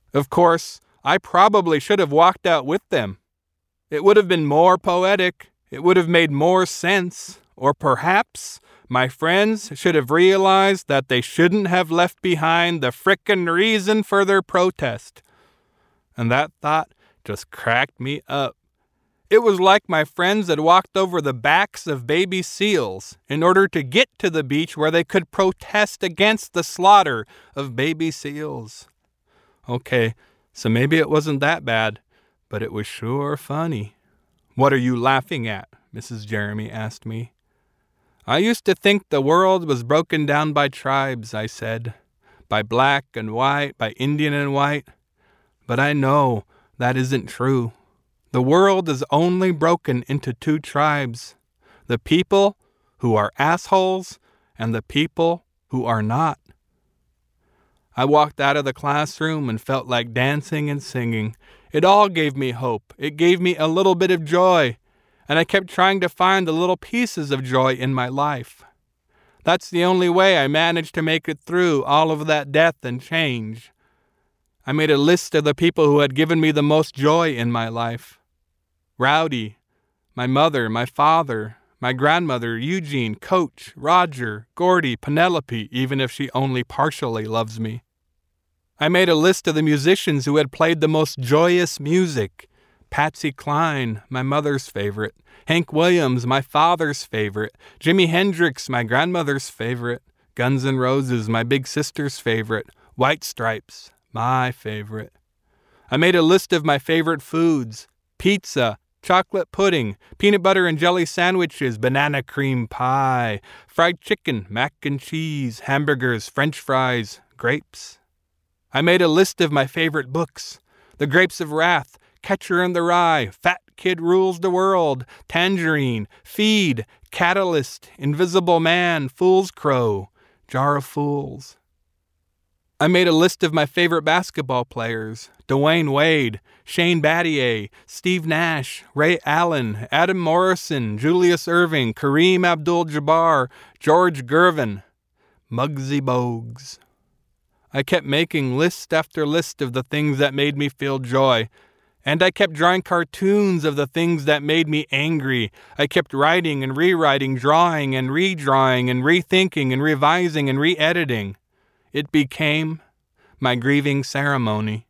Of course, I probably should have walked out with them. It would have been more poetic. It would have made more sense. Or perhaps my friends should have realized that they shouldn't have left behind the frickin' reason for their protest. And that thought just cracked me up. It was like my friends had walked over the backs of baby seals in order to get to the beach where they could protest against the slaughter of baby seals. Okay, so maybe it wasn't that bad, but it was sure funny. What are you laughing at? Mrs. Jeremy asked me. I used to think the world was broken down by tribes, I said. By black and white, by Indian and white. But I know that isn't true. The world is only broken into two tribes. The people who are assholes and the people who are not. I walked out of the classroom and felt like dancing and singing. It all gave me hope. It gave me a little bit of joy. And I kept trying to find the little pieces of joy in my life. That's the only way I managed to make it through all of that death and change. I made a list of the people who had given me the most joy in my life. Rowdy, my mother, my father, my grandmother, Eugene, Coach, Roger, Gordy, Penelope, even if she only partially loves me. I made a list of the musicians who had played the most joyous music. Patsy Cline, my mother's favorite. Hank Williams, my father's favorite. Jimi Hendrix, my grandmother's favorite. Guns N' Roses, my big sister's favorite. White Stripes, my favorite. I made a list of my favorite foods. Pizza, chocolate pudding, peanut butter and jelly sandwiches, banana cream pie, fried chicken, mac and cheese, hamburgers, French fries, grapes. I made a list of my favorite books. The Grapes of Wrath, Catcher in the Rye, Fat Kid Rules the World, Tangerine, Feed, Catalyst, Invisible Man, Fool's Crow, Jar of Fools. I made a list of my favorite basketball players. Dwayne Wade, Shane Battier, Steve Nash, Ray Allen, Adam Morrison, Julius Erving, Kareem Abdul-Jabbar, George Gervin, Muggsy Bogues. I kept making list after list of the things that made me feel joy. And I kept drawing cartoons of the things that made me angry. I kept writing and rewriting, drawing and redrawing and rethinking and revising and re-editing. It became my grieving ceremony.